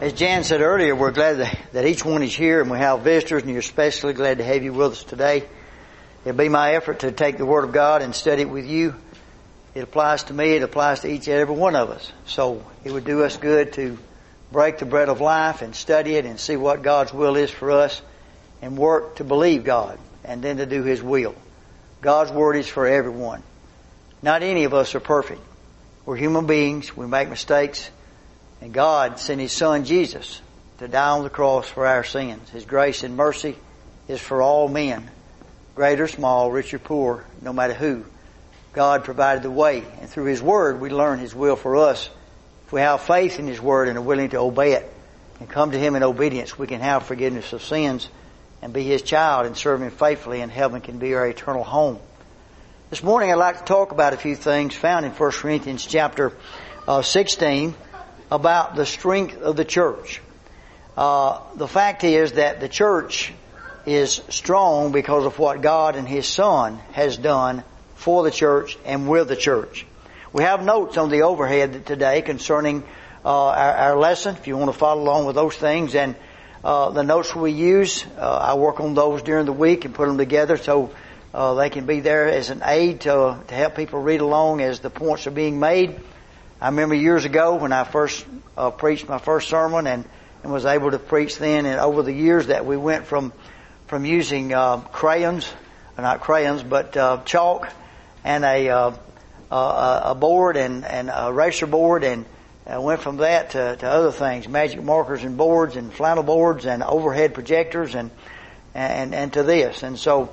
As Jan said earlier, we're glad that each one is here and we have visitors, and you're especially glad to have you with us today. It'll be my effort to take the Word of God and study it with you. It applies to me, it applies to each and every one of us. So it would do us good to break the bread of life and study it and see what God's will is for us and work to believe God and then to do His will. God's Word is for everyone. Not any of us are perfect. We're human beings, we make mistakes. And God sent His Son Jesus to die on the cross for our sins. His grace and mercy is for all men, great or small, rich or poor, no matter who. God provided the way, and through His Word we learn His will for us. If we have faith in His Word and are willing to obey it and come to Him in obedience, we can have forgiveness of sins and be His child and serve Him faithfully, and heaven can be our eternal home. This morning I'd like to talk about a few things found in 1 Corinthians chapter 16 about the strength of the church. The fact is that the church is strong because of what God and His Son has done for the church and with the church. We have notes on the overhead today concerning our lesson, if you want to follow along with those things. And the notes we use, I work on those during the week and put them together so they can be there as an aid to help people read along as the points are being made. I remember years ago when I first preached my first sermon and was able to preach then, and over the years that we went from using crayons, not crayons, but chalk and a board and a eraser board, and went from that to other things, magic markers and boards and flannel boards and overhead projectors and to this. And so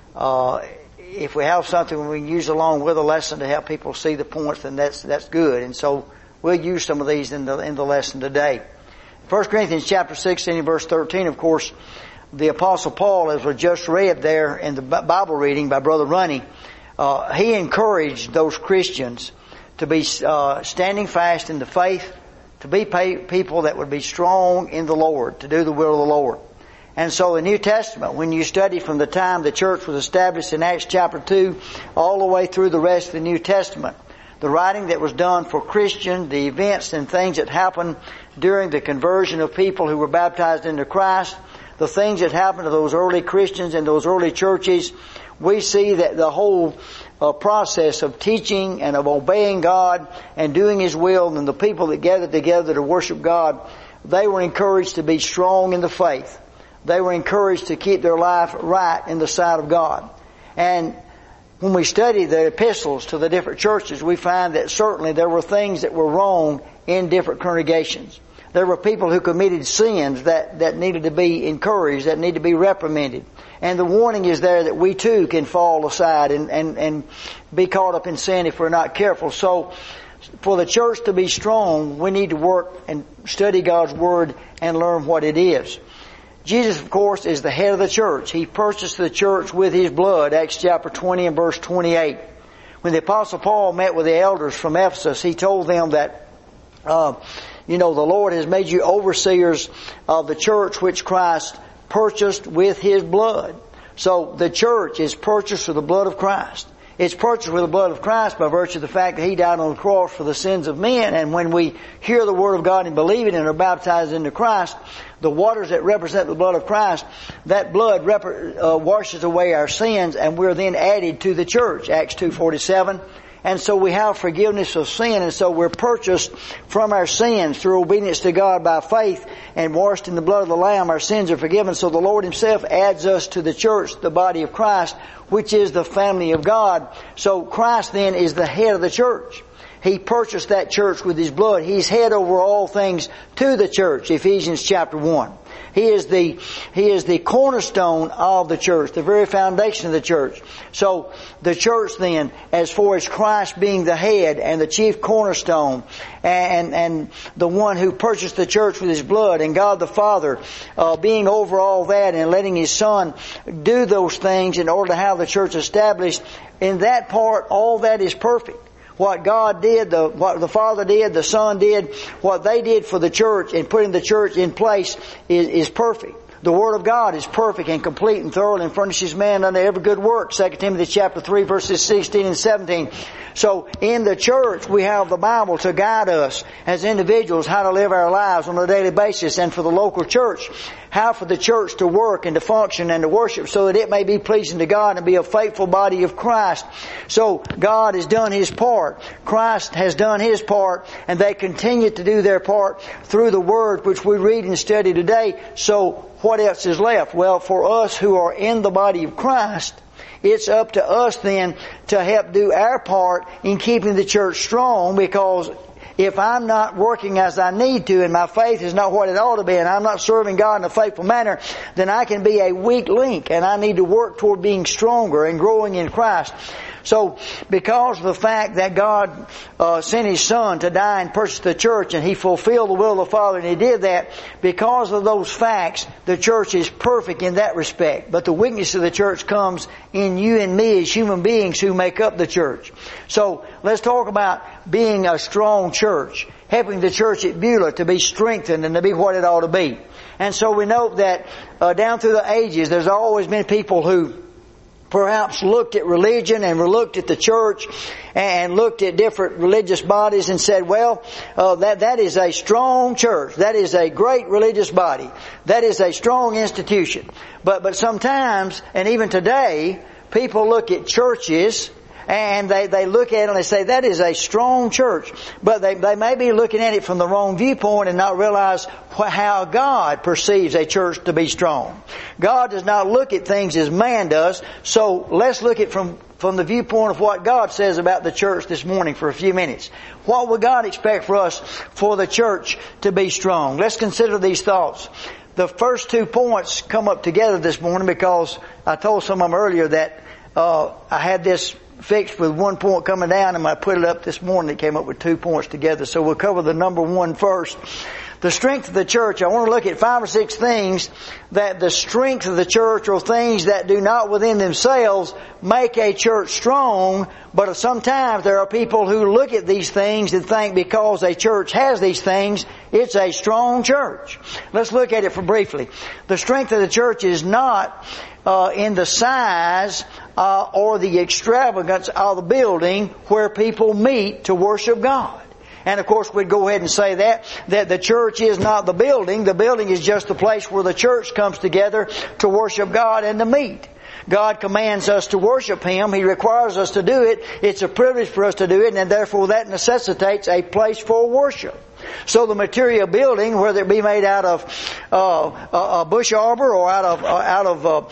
if we have something we can use along with a lesson to help people see the points, then that's good. And so we'll use some of these in the lesson today. 1 Corinthians chapter 16 verse 13, of course, the Apostle Paul, as we just read there in the Bible reading by Brother Runny, he encouraged those Christians to be standing fast in the faith, to be people that would be strong in the Lord, to do the will of the Lord. And so the New Testament, when you study from the time the church was established in Acts chapter 2 all the way through the rest of the New Testament, the writing that was done for Christians, the events and things that happened during the conversion of people who were baptized into Christ, the things that happened to those early Christians and those early churches, we see that the whole process of teaching and of obeying God and doing His will, and the people that gathered together to worship God, they were encouraged to be strong in the faith. They were encouraged to keep their life right in the sight of God. And when we study the epistles to the different churches, we find that certainly there were things that were wrong in different congregations. There were people who committed sins that needed to be encouraged, that needed to be reprimanded. And the warning is there that we too can fall aside and be caught up in sin if we're not careful. So for the church to be strong, we need to work and study God's Word and learn what it is. Jesus, of course, is the head of the church. He purchased the church with His blood, Acts chapter 20 and verse 28. When the Apostle Paul met with the elders from Ephesus, he told them that, the Lord has made you overseers of the church which Christ purchased with His blood. So the church is purchased with the blood of Christ. It's purchased with the blood of Christ by virtue of the fact that He died on the cross for the sins of men. And when we hear the Word of God and believe it and are baptized into Christ, the waters that represent the blood of Christ, that blood washes away our sins, and we're then added to the church, Acts 2:47. And so we have forgiveness of sin, and so we're purchased from our sins through obedience to God by faith and washed in the blood of the Lamb. Our sins are forgiven. So the Lord Himself adds us to the church, the body of Christ, which is the family of God. So Christ then is the head of the church. He purchased that church with His blood. He's head over all things to the church, Ephesians chapter 1. He is the cornerstone of the church, the very foundation of the church. So the church then, as far as Christ being the head and the chief cornerstone and the one who purchased the church with His blood, and God the Father being over all that and letting His Son do those things in order to have the church established, in that part all that is perfect. What God did, what the Father did, the Son did, what they did for the church and putting the church in place is perfect. The Word of God is perfect and complete and thorough and furnishes man unto every good work. 2 Timothy chapter 3 verses 16 and 17. So in the church we have the Bible to guide us as individuals how to live our lives on a daily basis, and for the local church, how for the church to work and to function and to worship so that it may be pleasing to God and be a faithful body of Christ. So God has done His part. Christ has done His part, and they continue to do their part through the Word which we read and study today. So what else is left? Well, for us who are in the body of Christ, it's up to us then to help do our part in keeping the church strong, because if I'm not working as I need to and my faith is not what it ought to be and I'm not serving God in a faithful manner, then I can be a weak link, and I need to work toward being stronger and growing in Christ. So, because of the fact that God sent His Son to die and purchase the church, and He fulfilled the will of the Father, and He did that, because of those facts, the church is perfect in that respect. But the weakness of the church comes in you and me as human beings who make up the church. So, let's talk about being a strong church, helping the church at Beulah to be strengthened and to be what it ought to be. And so we know that down through the ages, there's always been people who perhaps looked at religion and looked at the church and looked at different religious bodies and said, well, that is a strong church. That is a great religious body. That is a strong institution. But sometimes, and even today, people look at churches and they look at it and they say, that is a strong church. But they may be looking at it from the wrong viewpoint and not realize how God perceives a church to be strong. God does not look at things as man does. So let's look at from the viewpoint of what God says about the church this morning for a few minutes. What would God expect for us for the church to be strong? Let's consider these thoughts. The first 2 points come up together this morning because I told some of them earlier that I had this fixed with 1 point coming down, and I put it up this morning. It came up with 2 points together. So we'll cover the number 1 first. The strength of the church. I want to look at 5 or 6 things that the strength of the church, or things that do not within themselves make a church strong. But sometimes there are people who look at these things and think because a church has these things, it's a strong church. Let's look at it for briefly. The strength of the church is not in the size or the extravagance of the building where people meet to worship God. And of course we'd go ahead and say that the church is not the building. The building is just the place where the church comes together to worship God and to meet. God commands us to worship Him. He requires us to do it. It's a privilege for us to do it, and therefore that necessitates a place for worship. So the material building, whether it be made out of a bush arbor or out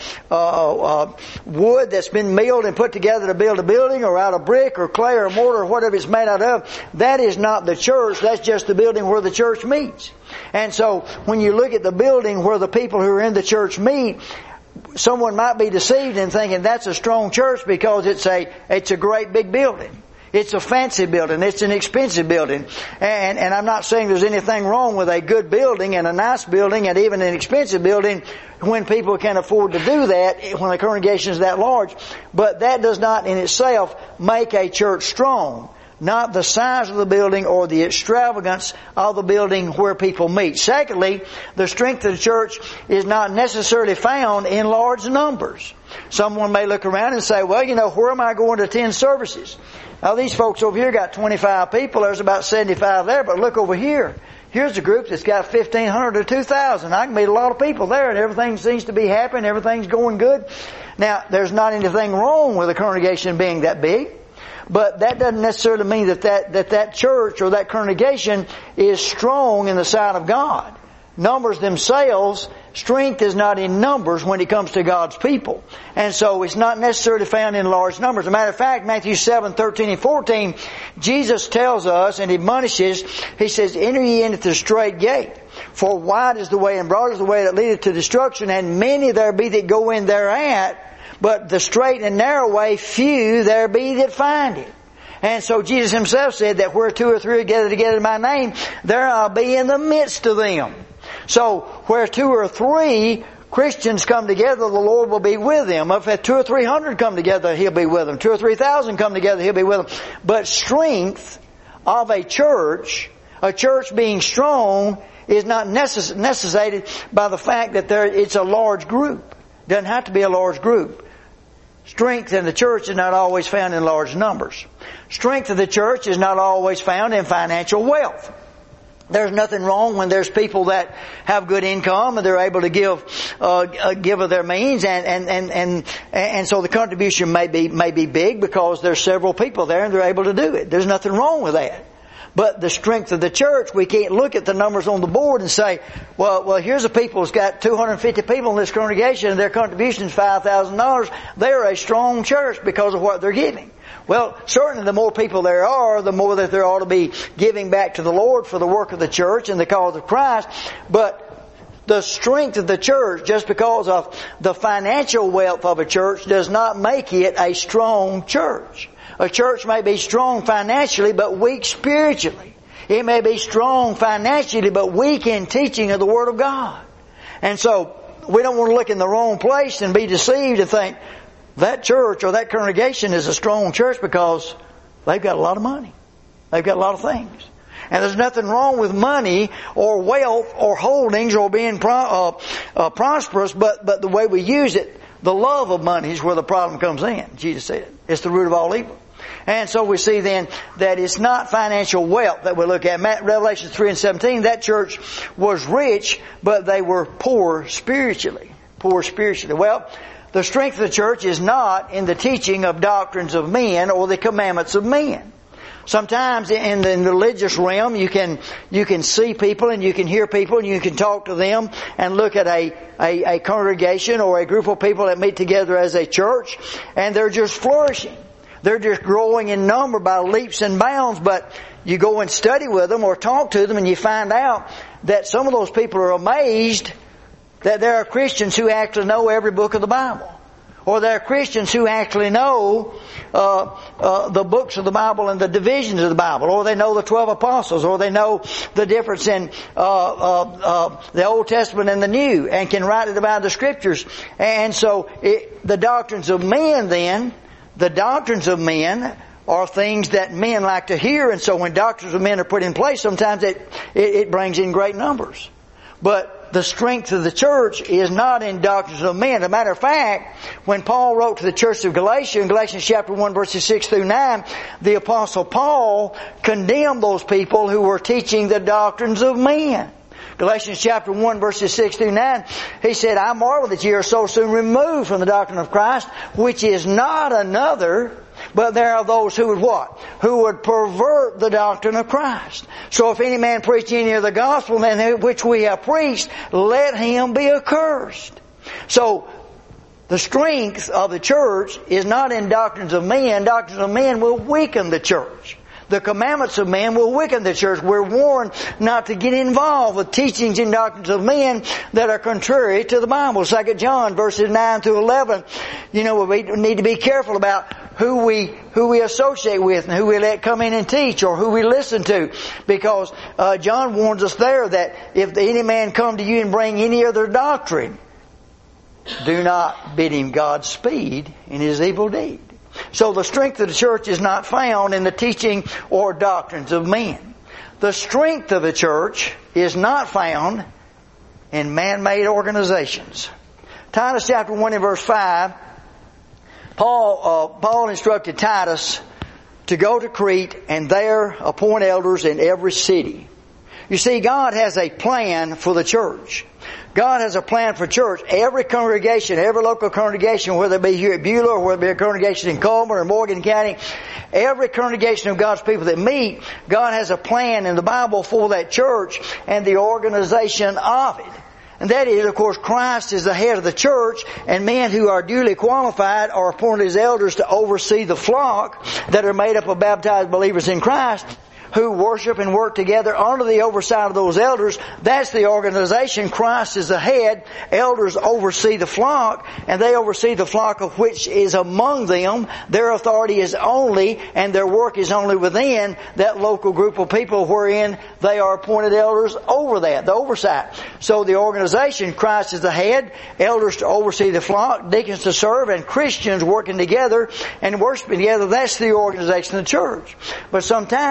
of wood that's been milled and put together to build a building, or out of brick or clay or mortar or whatever it's made out of, that is not the church. That's just the building where the church meets. And so when you look at the building where the people who are in the church meet, someone might be deceived in thinking that's a strong church because it's a great big building. It's a fancy building. It's an expensive building. And I'm not saying there's anything wrong with a good building and a nice building and even an expensive building when people can afford to do that, when the congregation is that large. But that does not in itself make a church strong. Not the size of the building or the extravagance of the building where people meet. Secondly, the strength of the church is not necessarily found in large numbers. Someone may look around and say, well, where am I going to attend services? Now these folks over here got 25 people. There's about 75 there. But look over here. Here's a group that's got 1,500 to 2,000. I can meet a lot of people there, and everything seems to be happening. Everything's going good. Now, there's not anything wrong with a congregation being that big. But that doesn't necessarily mean that church or that congregation is strong in the sight of God. Numbers themselves, strength is not in numbers when it comes to God's people. And so it's not necessarily found in large numbers. As a matter of fact, Matthew 7:13 and 14, Jesus tells us and admonishes, He says, enter ye into the straight gate. For wide is the way and broad is the way that leadeth to destruction, and many there be that go in thereat. But the straight and narrow way, few there be that find it. And so Jesus Himself said that where 2 or 3 are gathered together in My name, there I'll be in the midst of them. So where 2 or 3 Christians come together, the Lord will be with them. If 200 or 300 come together, He'll be with them. 2,000 or 3,000 come together, He'll be with them. But strength of a church, A church being strong is not necessitated by the fact that it's a large group. It doesn't have to be a large group. Strength in the church is not always found in large numbers. Strength of the church is not always found in financial wealth. There's nothing wrong when there's people that have good income and they're able to give of their means, and so the contribution may be big because there's several people there and they're able to do it. There's nothing wrong with that. But the strength of the church, we can't look at the numbers on the board and say, well, here's a people who's got 250 people in this congregation and their contribution is $5,000. They're a strong church because of what they're giving. Well, certainly the more people there are, the more that there ought to be giving back to the Lord for the work of the church and the cause of Christ. But the strength of the church, just because of the financial wealth of a church, does not make it a strong church. A church may be strong financially but weak spiritually. It may be strong financially but weak in teaching of the Word of God. And so we don't want to look in the wrong place and be deceived and think that church or that congregation is a strong church because they've got a lot of money. They've got a lot of things. And there's nothing wrong with money or wealth or holdings or being prosperous, but the way we use it, the love of money is where the problem comes in. Jesus said it's the root of all evil. And so we see then that it's not financial wealth that we look at. Revelation 3:17, that church was rich, but they were poor spiritually. Poor spiritually. Well, the strength of the church is not in the teaching of doctrines of men or the commandments of men. Sometimes in the religious realm you can see people and you can hear people and you can talk to them and look at a congregation or a group of people that meet together as a church, and they're just flourishing. They're just growing in number by leaps and bounds, but you go and study with them or talk to them and you find out that some of those people are amazed that there are Christians who actually know every book of the Bible. Or there are Christians who actually know the books of the Bible and the divisions of the Bible. Or they know the 12 apostles. Or they know the difference in the Old Testament and the New, and can write it about the Scriptures. And so the doctrines of men then, the doctrines of men are things that men like to hear. And so when doctrines of men are put in place, sometimes it brings in great numbers. But the strength of the church is not in doctrines of men. As a matter of fact, when Paul wrote to the church of Galatia, in Galatians chapter 1 verses 6 through 9, the Apostle Paul condemned those people who were teaching the doctrines of men. Galatians chapter 1 verses 6 through 9, he said, I marvel that ye are so soon removed from the doctrine of Christ, which is not another, but there are those who would what? Who would pervert the doctrine of Christ. So if any man preach any of the gospel than which we have preached, let him be accursed. So the strength of the church is not in doctrines of men. Doctrines of men will weaken the church. The commandments of men will weaken the church. We're warned not to get involved with teachings and doctrines of men that are contrary to the Bible. 2 John verses 9 through 11. We need to be careful about who we associate with and who we let come in and teach or who we listen to. Because John warns us there that if any man come to you and bring any other doctrine, do not bid him Godspeed in his evil deed. So the strength of the church is not found in the teaching or doctrines of men. The strength of the church is not found in man-made organizations. Titus chapter 1 and verse 5, Paul instructed Titus to go to Crete and there appoint elders in every city. You see, God has a plan for the church. God has a plan for church. Every congregation, every local congregation, whether it be here at Beulah or whether it be a congregation in Coleman or Morgan County, every congregation of God's people that meet, God has a plan in the Bible for that church and the organization of it. And that is, of course, Christ is the head of the church, and men who are duly qualified are appointed as elders to oversee the flock that are made up of baptized believers in Christ, who worship and work together under the oversight of those elders. That's the organization. Christ is the head. Elders oversee the flock, and they oversee the flock of which is among them. Their authority is only, and their work is only within that local group of people wherein they are appointed elders over that, the oversight. So the organization, Christ is the head, elders to oversee the flock, deacons to serve, and Christians working together and worshiping together. That's the organization of the church. But sometimes there are those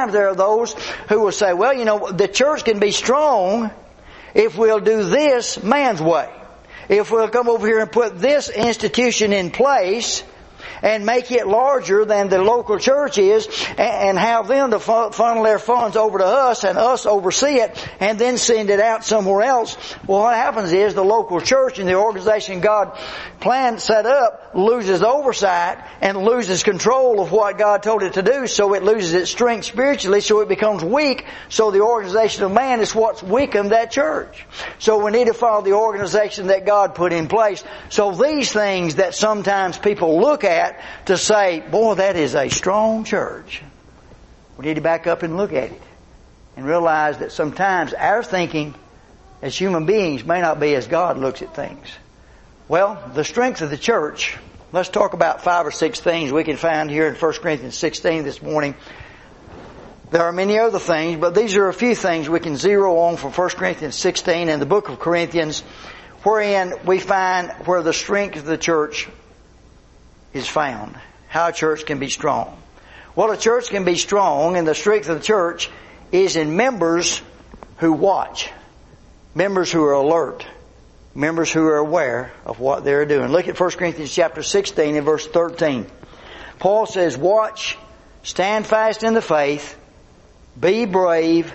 those who will say, well, you know, the church can be strong if we'll do this man's way. If we'll come over here and put this institution in place and make it larger than the local church is, and have them to funnel their funds over to us and us oversee it and then send it out somewhere else. Well, what happens is the local church and the organization God planned, set up, loses oversight and loses control of what God told it to do, so it loses its strength spiritually, so it becomes weak, so the organization of man is what's weakened that church. So we need to follow the organization that God put in place. So these things that sometimes people look at to say, boy, that is a strong church, we need to back up and look at it and realize that sometimes our thinking as human beings may not be as God looks at things. Well, the strength of the church, let's talk about 5 or 6 things we can find here in 1 Corinthians 16 this morning. There are many other things, but these are a few things we can zero on from 1 Corinthians 16 and the book of Corinthians, wherein we find where the strength of the church is found. How a church can be strong. Well, a church can be strong, and the strength of the church is in members who watch. Members who are alert. Members who are aware of what they're doing. Look at 1 Corinthians chapter 16 and verse 13. Paul says, watch, stand fast in the faith, be brave,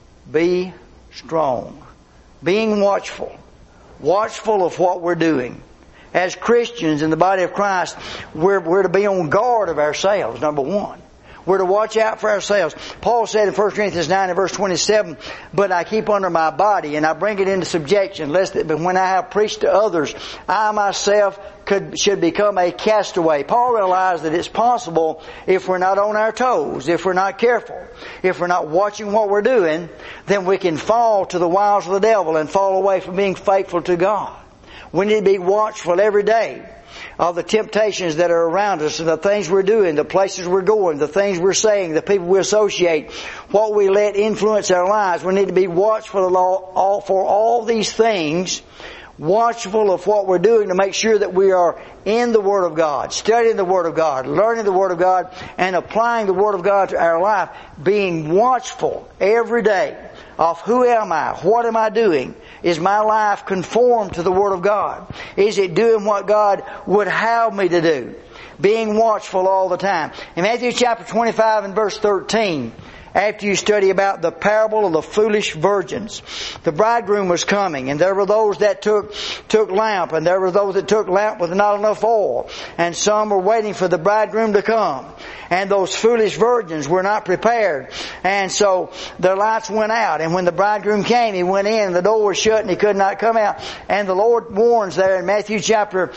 be strong. Being watchful. Watchful of what we're doing. As Christians in the body of Christ, we're to be on guard of ourselves, number one. We're to watch out for ourselves. Paul said in 1 Corinthians 9 and verse 27, but I keep under my body and I bring it into subjection, lest that when I have preached to others, I myself should become a castaway. Paul realized that it's possible if we're not on our toes, if we're not careful, if we're not watching what we're doing, then we can fall to the wiles of the devil and fall away from being faithful to God. We need to be watchful every day of the temptations that are around us and the things we're doing, the places we're going, the things we're saying, the people we associate, what we let influence our lives. We need to be watchful for all these things, watchful of what we're doing to make sure that we are in the Word of God, studying the Word of God, learning the Word of God, and applying the Word of God to our life, being watchful every day of who am I? What am I doing? Is my life conformed to the Word of God? Is it doing what God would have me to do? Being watchful all the time. In Matthew chapter 25 and verse 13, after you study about the parable of the foolish virgins, the bridegroom was coming, and there were those that took lamp, and there were those that took lamp with not enough oil, and some were waiting for the bridegroom to come. And those foolish virgins were not prepared, and so their lights went out. And when the bridegroom came, he went in, and the door was shut, and he could not come out. And the Lord warns there in Matthew chapter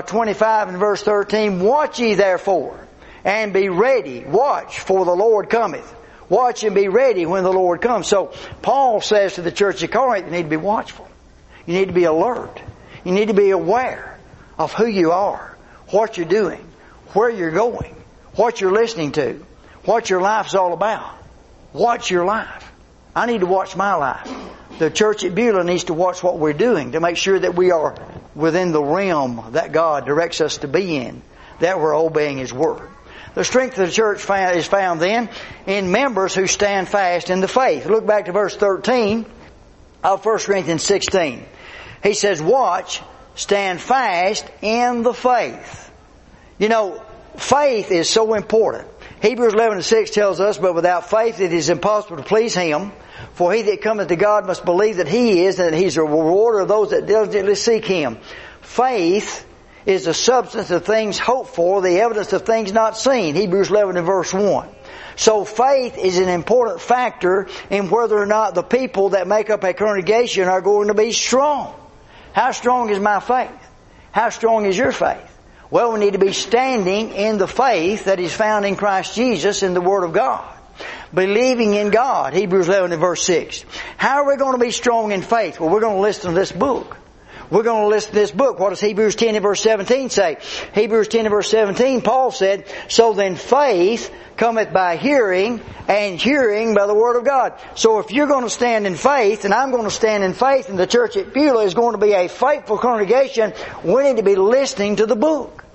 25 and verse 13, watch ye therefore, and be ready. Watch, for the Lord cometh. Watch and be ready when the Lord comes. So Paul says to the church of Corinth, you need to be watchful. You need to be alert. You need to be aware of who you are, what you're doing, where you're going, what you're listening to, what your life's all about. Watch your life. I need to watch my life. The church at Beulah needs to watch what we're doing to make sure that we are within the realm that God directs us to be in, that we're obeying His Word. The strength of the church is found then in members who stand fast in the faith. Look back to verse 13 of 1 Corinthians 16. He says, watch, stand fast in the faith. You know, faith is so important. Hebrews 11:6 tells us, but without faith it is impossible to please Him. For he that cometh to God must believe that He is, and that He's a rewarder of those that diligently seek Him. Faith is the substance of things hoped for, the evidence of things not seen. Hebrews 11 and verse 1. So faith is an important factor in whether or not the people that make up a congregation are going to be strong. How strong is my faith? How strong is your faith? Well, we need to be standing in the faith that is found in Christ Jesus in the Word of God. Believing in God. Hebrews 11 and verse 6. How are we going to be strong in faith? Well, we're going to listen to this book. We're going to listen to this book. What does Hebrews 10 and verse 17 say? Hebrews 10 and verse 17, Paul said, so then faith cometh by hearing, and hearing by the Word of God. So if you're going to stand in faith, and I'm going to stand in faith, and the church at Beulah is going to be a faithful congregation, we need to be listening to the book.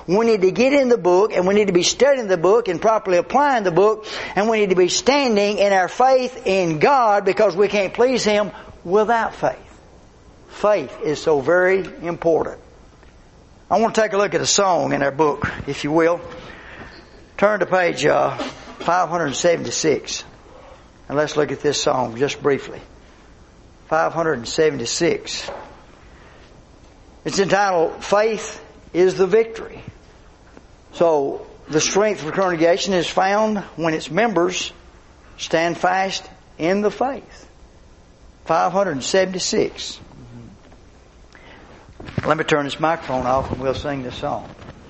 We need to get in the book, and we need to be studying the book and properly applying the book, and we need to be standing in our faith in God, because we can't please Him without faith. Faith is so very important. I want to take a look at a song in our book, if you will. Turn to page 576. And let's look at this song just briefly. 576. It's entitled, Faith is the Victory. So, the strength of a congregation is found when its members stand fast in the faith. 576. Let me turn this microphone off and we'll sing this song.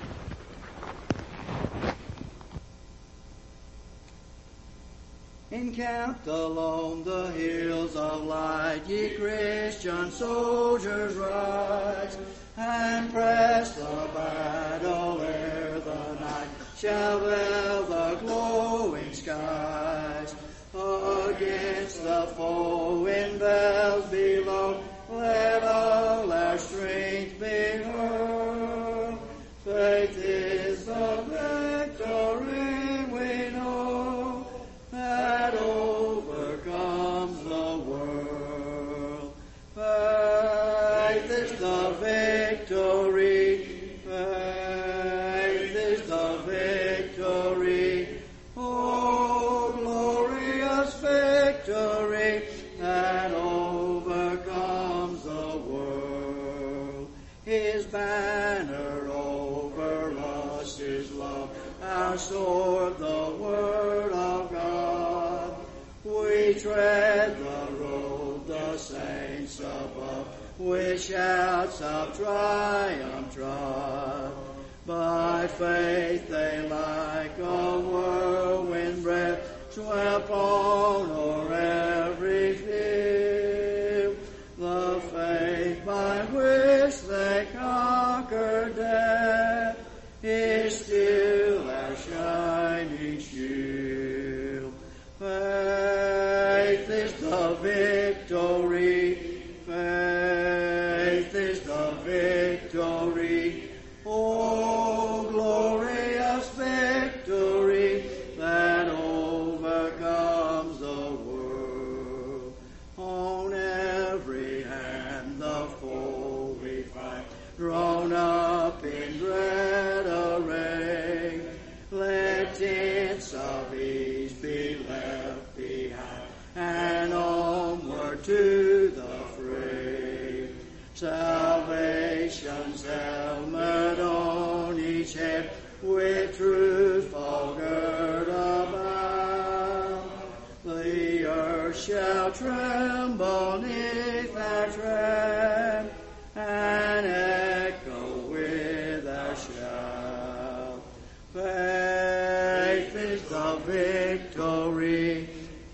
Encamped along the hills of light, ye Christian soldiers rise, and press the battle ere the night shall veil the glowing skies. Against the foe in valleys below, let all our strength be hurled. Faith is the victory we know, that overcomes the world. Faith is the victory. Faith is the victory. Oh, glorious victory that overcomes the world. His banner over us is love, our sword, the word of God. We tread the road, the saints above, with shouts of triumph trod. By faith they like a whirlwind breath swept on o'er every field. The faith by which they conquered death is still our shining shield. Faith is the victory. Faith is the victory. Oh, glorious victory that overcomes the world. On every hand the foe we fight, drawn up in dread array. Let tents of ease be left behind, and onward to the fray. Salvation's helmet on each head, with truth all girt about. The earth shall tremble neath our tread, and echo with our shout. Faith is the victory.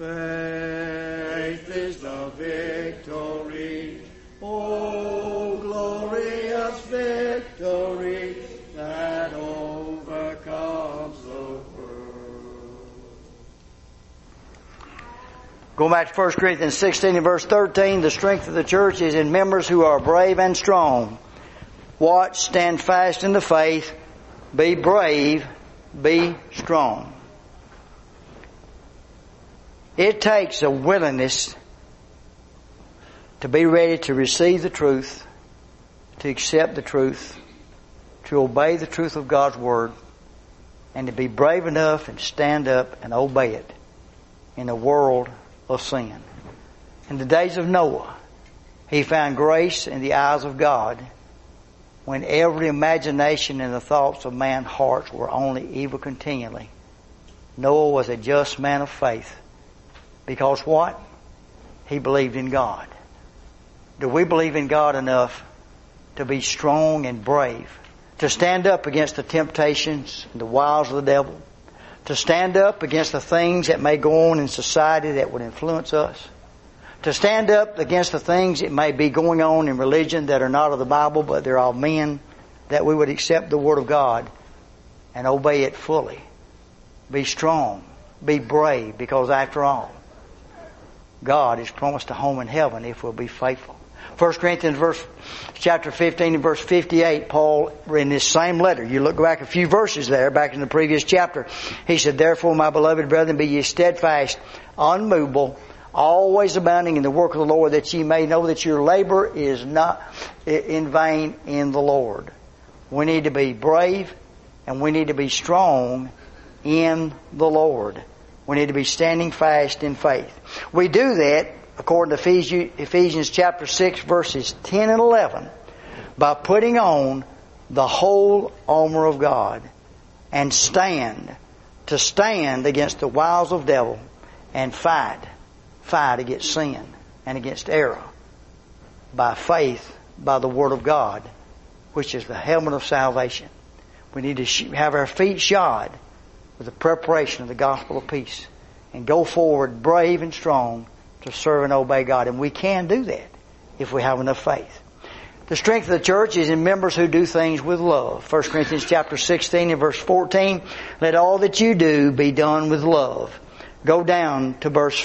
Faith is the victory. Oh, glorious victory that overcomes the world. Going back to 1 Corinthians 16 and verse 13, the strength of the church is in members who are brave and strong. Watch, stand fast in the faith, be brave, be strong. It takes a willingness to be ready to receive the truth, to accept the truth, to obey the truth of God's Word, and to be brave enough and stand up and obey it in a world of sin. In the days of Noah, he found grace in the eyes of God when every imagination and the thoughts of man's hearts were only evil continually. Noah was a just man of faith. Because what? He believed in God. Do we believe in God enough to be strong and brave? To stand up against the temptations and the wiles of the devil? To stand up against the things that may go on in society that would influence us? To stand up against the things that may be going on in religion that are not of the Bible, but they're all men, that we would accept the Word of God and obey it fully. Be strong. Be brave, because after all, God has promised a home in heaven if we'll be faithful. 1 Corinthians chapter 15 and verse 58, Paul, in this same letter, you look back a few verses there, back in the previous chapter, he said, "Therefore, my beloved brethren, be ye steadfast, unmovable, always abounding in the work of the Lord, that ye may know that your labor is not in vain in the Lord." We need to be brave and we need to be strong in the Lord. We need to be standing fast in faith. We do that, according to Ephesians chapter 6 verses 10 and 11, by putting on the whole armor of God and stand against the wiles of the devil and fight against sin and against error by faith, by the Word of God, which is the helmet of salvation. We need to have our feet shod with the preparation of the gospel of peace and go forward brave and strong to serve and obey God. And we can do that if we have enough faith. The strength of the church is in members who do things with love. 1 Corinthians chapter 16 and verse 14, "Let all that you do be done with love." Go down to verse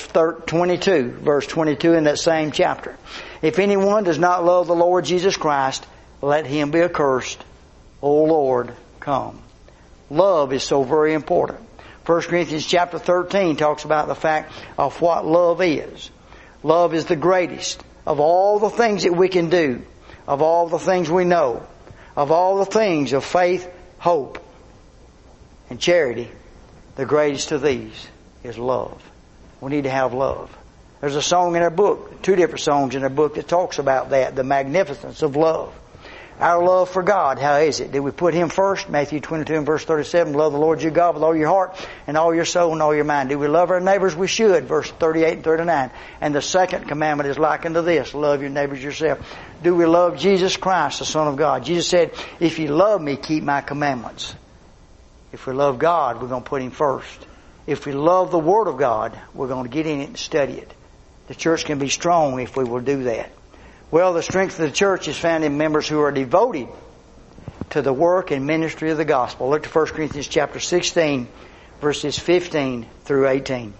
22 in that same chapter. "If anyone does not love the Lord Jesus Christ, let him be accursed. O Lord, come." Love is so very important. 1 Corinthians chapter 13 talks about the fact of what love is. Love is the greatest of all the things that we can do, of all the things we know, of all the things of faith, hope, and charity. The greatest of these is love. We need to have love. There's a song in our book, 2 different songs in our book that talks about that, the magnificence of love. Our love for God, how is it? Did we put Him first? Matthew 22 and verse 37, "Love the Lord your God with all your heart and all your soul and all your mind." Do we love our neighbors? We should. Verse 38 and 39. "And the second commandment is like unto this, love your neighbors yourself." Do we love Jesus Christ, the Son of God? Jesus said, "If you love me, keep my commandments." If we love God, we're going to put Him first. If we love the Word of God, we're going to get in it and study it. The church can be strong if we will do that. Well, the strength of the church is found in members who are devoted to the work and ministry of the gospel. Look to 1 Corinthians chapter 16, verses 15 through 18.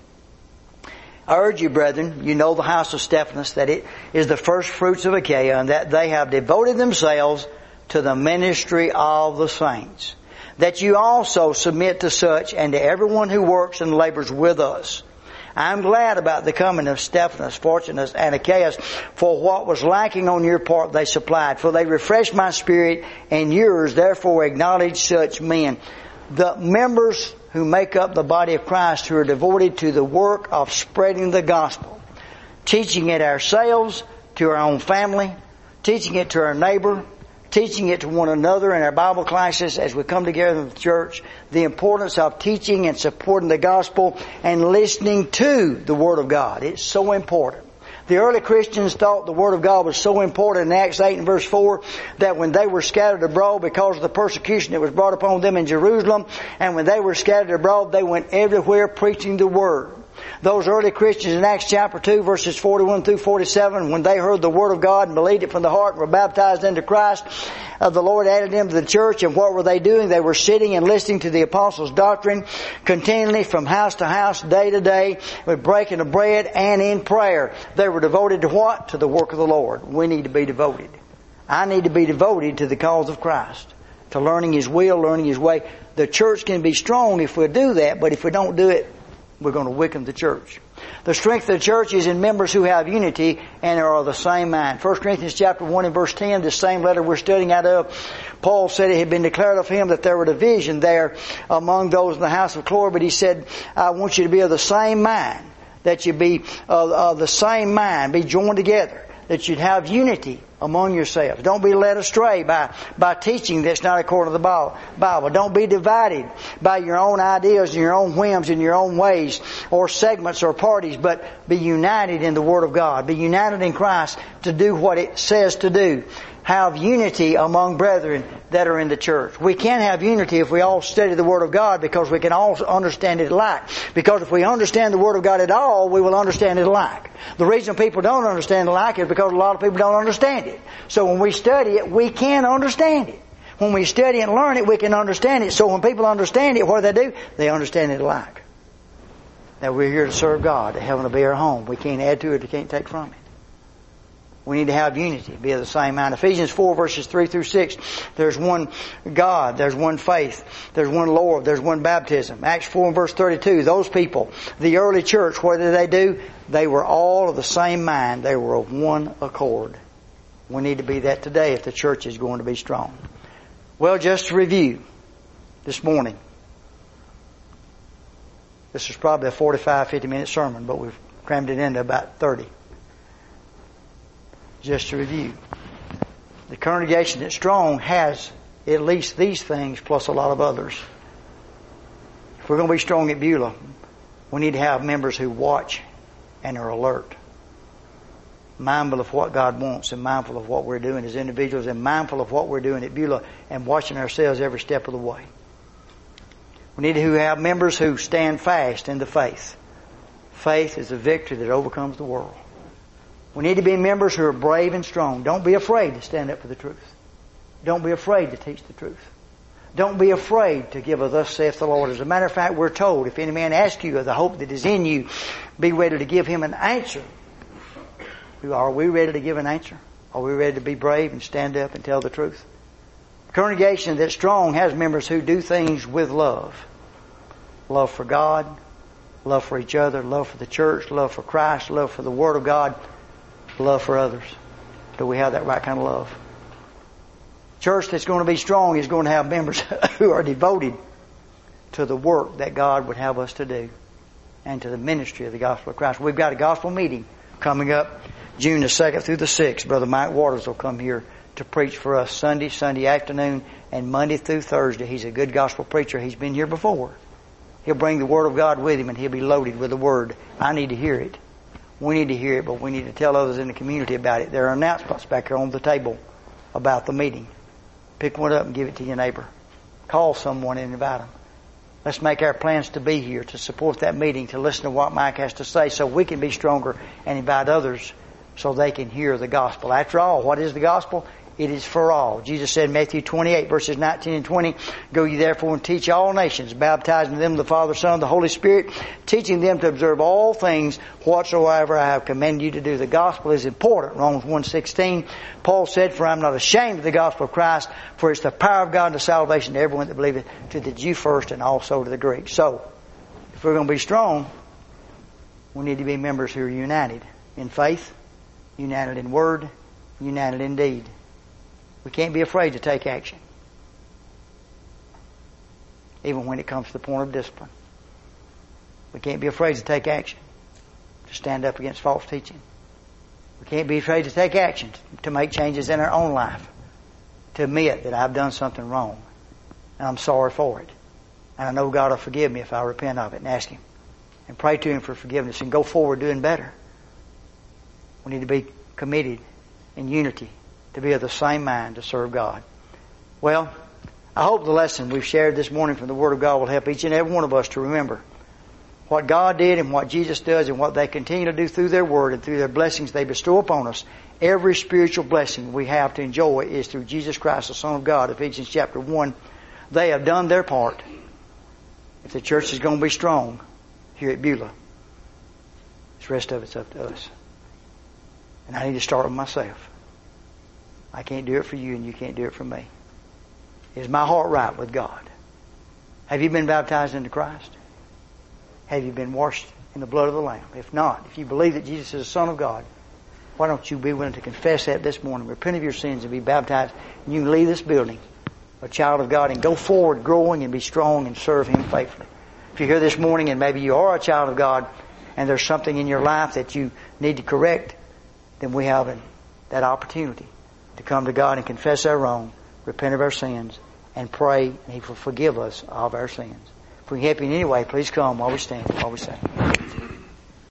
"I urge you, brethren, you know the house of Stephanas, that it is the first fruits of Achaia, and that they have devoted themselves to the ministry of the saints. That you also submit to such, and to everyone who works and labors with us. I am glad about the coming of Stephanas, Fortunus, and Achaeus, for what was lacking on your part they supplied. For they refreshed my spirit and yours, therefore acknowledge such men." The members who make up the body of Christ, who are devoted to the work of spreading the gospel, teaching it ourselves, to our own family, teaching it to our neighbor, teaching it to one another in our Bible classes as we come together in the church, the importance of teaching and supporting the gospel and listening to the Word of God. It's so important. The early Christians thought the Word of God was so important in Acts 8 and verse 4 that when they were scattered abroad because of the persecution that was brought upon them in Jerusalem, and when they were scattered abroad, they went everywhere preaching the Word. Those early Christians in Acts chapter 2 verses 41 through 47, when they heard the Word of God and believed it from the heart and were baptized into Christ, the Lord added them to the church. And what were they doing? They were sitting and listening to the apostles' doctrine continually from house to house, day to day, with breaking of bread and in prayer. They were devoted to what? To the work of the Lord. We need to be devoted. I need to be devoted to the cause of Christ, to learning His will, learning His way. The church can be strong if we do that, but if we don't do it, we're going to weaken the church. The strength of the church is in members who have unity and are of the same mind. 1 Corinthians chapter 1 and verse 10, the same letter we're studying out of, Paul said it had been declared of him that there were division there among those in the house of Chloe, but he said, "I want you to be of the same mind, that you be of the same mind, be joined together, that you'd have unity among yourselves. Don't be led astray by teaching that's not according to the Bible. Don't be divided by your own ideas and your own whims and your own ways or segments or parties, but be united in the Word of God. Be united in Christ to do what it says to do. Have unity among brethren that are in the church." We can't have unity if we all study the Word of God, because we can all understand it alike. Because if we understand the Word of God at all, we will understand it alike. The reason people don't understand it alike is because a lot of people don't understand it. So when we study it, we can understand it. When we study and learn it, we can understand it. So when people understand it, what do? They understand it alike. That we're here to serve God, that heaven will be our home. We can't add to it, we can't take from it. We need to have unity, be of the same mind. Ephesians 4 verses 3 through 6. There's one God, there's one faith, there's one Lord, there's one baptism. Acts 4 and verse 32. Those people, the early church, what did they do? They were all of the same mind. They were of one accord. We need to be that today if the church is going to be strong. Well, just to review this morning. This is probably a 45, 50-minute sermon, but we've crammed it into about 30. Just to review. The congregation that's strong has at least these things plus a lot of others. If we're going to be strong at Beulah, we need to have members who watch and are alert. Mindful of what God wants and mindful of what we're doing as individuals and mindful of what we're doing at Beulah and watching ourselves every step of the way. We need to have members who stand fast in the faith. Faith is the victory that overcomes the world. We need to be members who are brave and strong. Don't be afraid to stand up for the truth. Don't be afraid to teach the truth. Don't be afraid to give a thus saith the Lord. As a matter of fact, we're told, if any man asks you of the hope that is in you, be ready to give him an answer. Are we ready to give an answer? Are we ready to be brave and stand up and tell the truth? A congregation that's strong has members who do things with love. Love for God, love for each other, love for the church, love for Christ, love for the Word of God, love for others. Do we have that right kind of love? Church that's going to be strong is going to have members who are devoted to the work that God would have us to do and to the ministry of the gospel of Christ. We've got a gospel meeting coming up June the 2nd through the 6th. Brother Mike Waters will come here to preach for us Sunday afternoon, and Monday through Thursday. He's a good gospel preacher. He's been here before. He'll bring the Word of God with him, and he'll be loaded with the Word. I need to hear it. We need to hear it, but we need to tell others in the community about it. There are announcements back here on the table about the meeting. Pick one up and give it to your neighbor. Call someone and invite them. Let's make our plans to be here, to support that meeting, to listen to what Mike has to say so we can be stronger and invite others so they can hear the gospel. After all, what is the gospel? It is for all. Jesus said in Matthew 28 verses 19 and 20, Go ye therefore and teach all nations, baptizing them in the Father, Son, and the Holy Spirit, teaching them to observe all things whatsoever I have commanded you to do. The gospel is important. Romans 1:16, Paul said, For I am not ashamed of the gospel of Christ, for it's the power of God unto salvation to everyone that believeth, to the Jew first and also to the Greek. So, if we're going to be strong, we need to be members who are united in faith, united in word, united in deed. We can't be afraid to take action, even when it comes to the point of discipline. We can't be afraid to take action, to stand up against false teaching. We can't be afraid to take action, to make changes in our own life, to admit that I've done something wrong, and I'm sorry for it. And I know God will forgive me if I repent of it and ask Him, and pray to Him for forgiveness, and go forward doing better. We need to be committed in unity, to be of the same mind to serve God. Well, I hope the lesson we've shared this morning from the Word of God will help each and every one of us to remember what God did and what Jesus does and what they continue to do through their Word and through their blessings they bestow upon us. Every spiritual blessing we have to enjoy is through Jesus Christ, the Son of God. Ephesians chapter 1. They have done their part. If the church is going to be strong here at Beulah, the rest of it's up to us. And I need to start with myself. I can't do it for you and you can't do it for me. Is my heart right with God? Have you been baptized into Christ? Have you been washed in the blood of the Lamb? If not, if you believe that Jesus is the Son of God, why don't you be willing to confess that this morning, repent of your sins and be baptized, and you can leave this building a child of God and go forward growing and be strong and serve Him faithfully. If you're here this morning and maybe you are a child of God and there's something in your life that you need to correct, then we have that opportunity to come to God and confess our wrong, repent of our sins, and pray, and He will forgive us of our sins. If we can help you in any way, please come while we stand, while we sing.